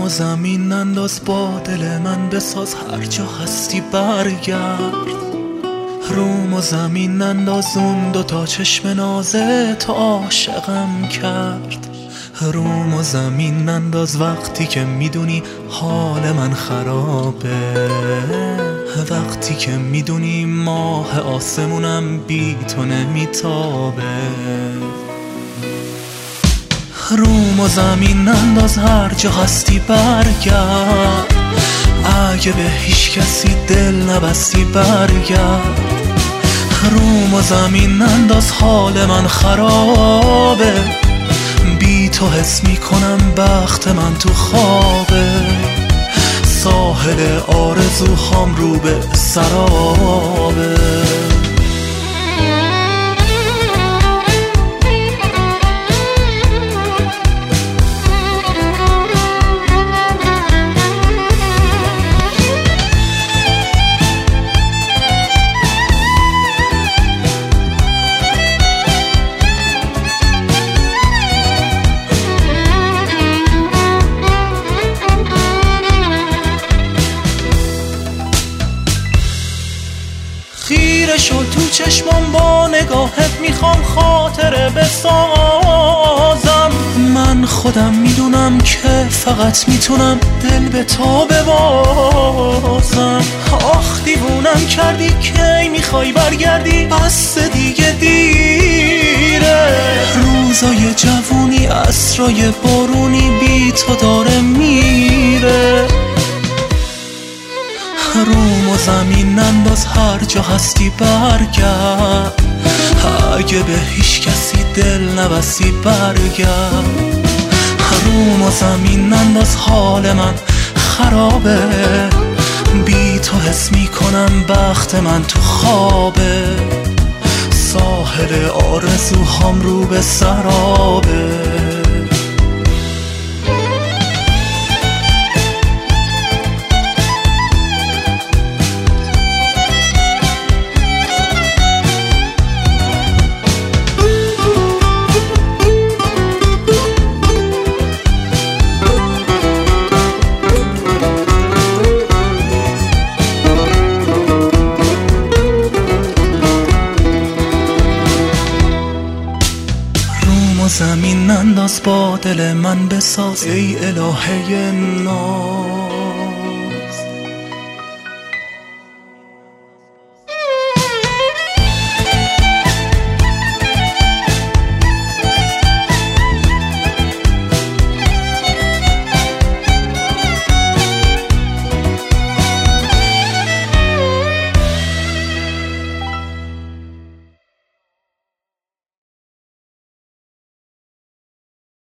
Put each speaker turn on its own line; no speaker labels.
و زمین انداز با دل من بساز، هر جا هستی برگرد. روم و زمین انداز اون دوتا چشم نازه تو عاشقم کرد. روم و زمین انداز وقتی که میدونی حال من خرابه، وقتی که میدونی ماه آسمونم بی تو نمیتابه. روم و زمین انداز هر جا هستی برگرد، اگه به هیچ کسی دل نبستی برگرد. روم و زمین انداز حال من خرابه، بی تو حس میکنم بخت من تو خوابه. ساحل آرزوهام رو به سرابه. خیره شو تو چشمم با نگاهت، میخوام خاطره بسازم. من خودم میدونم که فقط میتونم دل به تو ببازم. آخ دیوونم کردی کی میخوای برگردی، بس دیگه دیره. روزای جوونی عصرای بارونی بی تو داره میره. روم و زمین انداز هر جا هستی برگرد، اگه به هیچ کسی دل نبستی برگرد. روم و زمین انداز حال من خرابه، بی تو حس میکنم بخت من تو خوابه. ساحل آرزوهام رو به سرابه. زمین انداز با دل من بساز، ای الهه ناز.